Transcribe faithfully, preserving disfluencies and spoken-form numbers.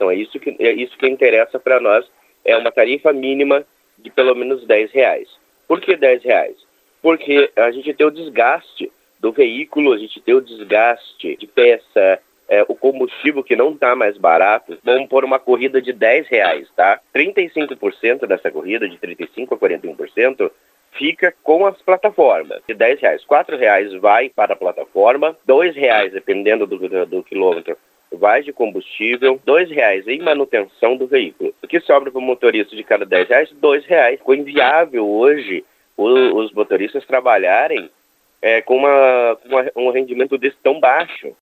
Então é isso que, é isso que interessa para nós, é uma tarifa mínima de pelo menos dez reais. Por que dez reais? Porque a gente tem o desgaste do veículo, a gente tem o desgaste de peça, é, o combustível que não está mais barato. Vamos pôr uma corrida de dez reais, tá? trinta e cinco por cento dessa corrida, de trinta e cinco por cento a quarenta e um por cento, fica com as plataformas. De dez reais, quatro reais vai para a plataforma, dois reais, dependendo do, do, do quilômetro, vai de combustível, dois reais em manutenção do veículo. O que sobra para o motorista de cada dez reais? Dois reais. Ficou inviável hoje o, os motoristas trabalharem é, com, uma, com uma, um rendimento desse tão baixo.